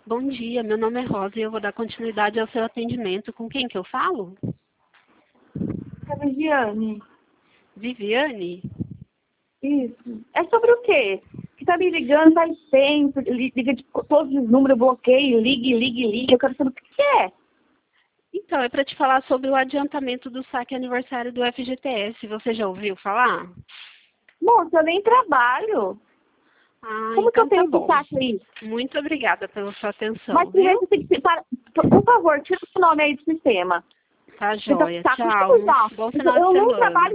Bom dia, meu nome é Rosa e eu vou dar continuidade ao seu atendimento. Com quem que eu falo? É Viviane. Viviane? Isso. É sobre o quê? Que tá me ligando faz tempo, liga de todos os números, bloqueio, ligue. Eu quero saber o que é. Então, é para te falar sobre o adiantamento do saque aniversário do FGTS. Você já ouviu falar? Moça, eu nem trabalho. Ah, Como que eu então tá tenho esse bom. saque aí? Muito obrigada pela sua atenção, Mas primeiro viu? você tem que... Por favor, tira o nome aí do sistema. Tá Você joia. tá Tchau. comigo já. Bom final de Eu não semana. trabalho